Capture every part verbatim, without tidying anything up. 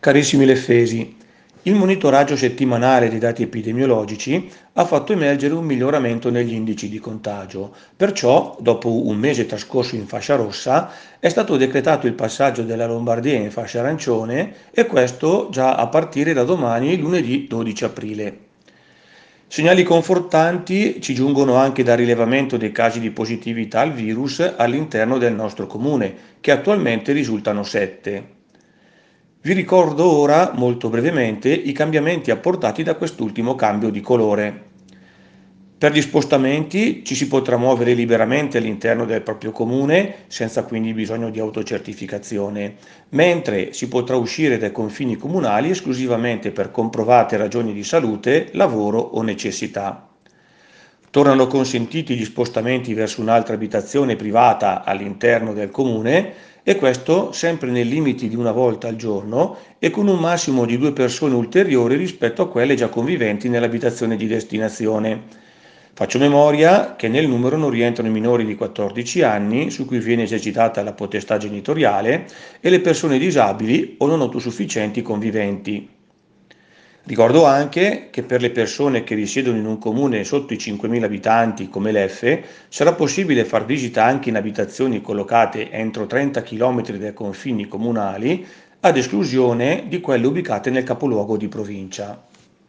Carissimi Leffesi, il monitoraggio settimanale dei dati epidemiologici ha fatto emergere un miglioramento negli indici di contagio. Perciò, dopo un mese trascorso in fascia rossa, è stato decretato il passaggio della Lombardia in fascia arancione e questo già a partire da domani, lunedì dodici aprile. Segnali confortanti ci giungono anche dal rilevamento dei casi di positività al virus all'interno del nostro comune, che attualmente risultano sette. Vi ricordo ora, molto brevemente, i cambiamenti apportati da quest'ultimo cambio di colore. Per gli spostamenti ci si potrà muovere liberamente all'interno del proprio comune, senza quindi bisogno di autocertificazione, mentre si potrà uscire dai confini comunali esclusivamente per comprovate ragioni di salute, lavoro o necessità. Tornano consentiti gli spostamenti verso un'altra abitazione privata all'interno del comune e questo sempre nei limiti di una volta al giorno e con un massimo di due persone ulteriori rispetto a quelle già conviventi nell'abitazione di destinazione. Faccio memoria che nel numero non rientrano i minori di quattordici anni su cui viene esercitata la potestà genitoriale e le persone disabili o non autosufficienti conviventi. Ricordo anche che per le persone che risiedono in un comune sotto i cinquemila abitanti come l'Effe sarà possibile far visita anche in abitazioni collocate entro trenta chilometri dai confini comunali, ad esclusione di quelle ubicate nel capoluogo di provincia.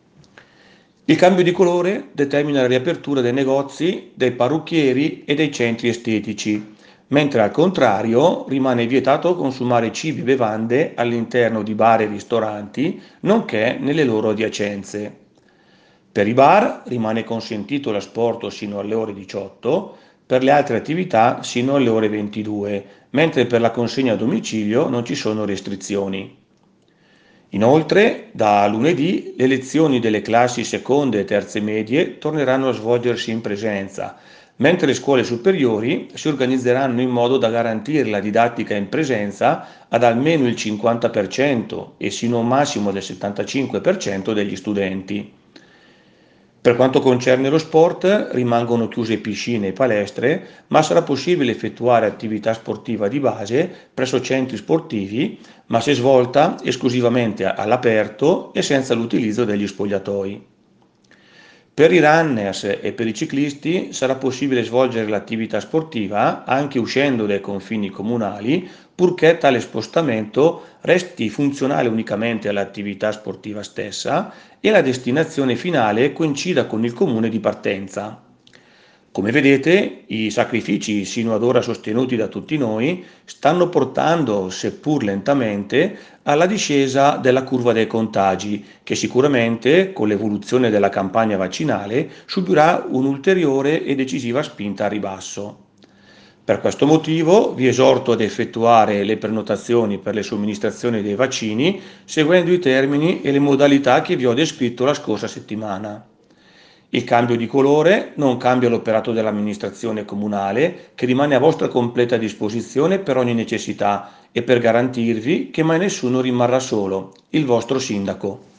Il cambio di colore determina la riapertura dei negozi, dei parrucchieri e dei centri estetici, mentre al contrario rimane vietato consumare cibi e bevande all'interno di bar e ristoranti, nonché nelle loro adiacenze. Per i bar rimane consentito l'asporto sino alle ore diciotto, per le altre attività sino alle ore ventidue, mentre per la consegna a domicilio non ci sono restrizioni. Inoltre, da lunedì le lezioni delle classi seconde e terze medie torneranno a svolgersi in presenza, mentre le scuole superiori si organizzeranno in modo da garantire la didattica in presenza ad almeno il cinquanta per cento e sino a un massimo del settantacinque per cento degli studenti. Per quanto concerne lo sport, rimangono chiuse piscine e palestre, ma sarà possibile effettuare attività sportiva di base presso centri sportivi, ma se svolta esclusivamente all'aperto e senza l'utilizzo degli spogliatoi. Per i runners e per i ciclisti sarà possibile svolgere l'attività sportiva anche uscendo dai confini comunali, purché tale spostamento resti funzionale unicamente all'attività sportiva stessa e la destinazione finale coincida con il comune di partenza. Come vedete, i sacrifici sino ad ora sostenuti da tutti noi stanno portando, seppur lentamente, alla discesa della curva dei contagi, che sicuramente, con l'evoluzione della campagna vaccinale, subirà un'ulteriore e decisiva spinta a ribasso. Per questo motivo vi esorto ad effettuare le prenotazioni per le somministrazioni dei vaccini seguendo i termini e le modalità che vi ho descritto la scorsa settimana. Il cambio di colore non cambia l'operato dell'amministrazione comunale, che rimane a vostra completa disposizione per ogni necessità e per garantirvi che mai nessuno rimarrà solo, il vostro sindaco.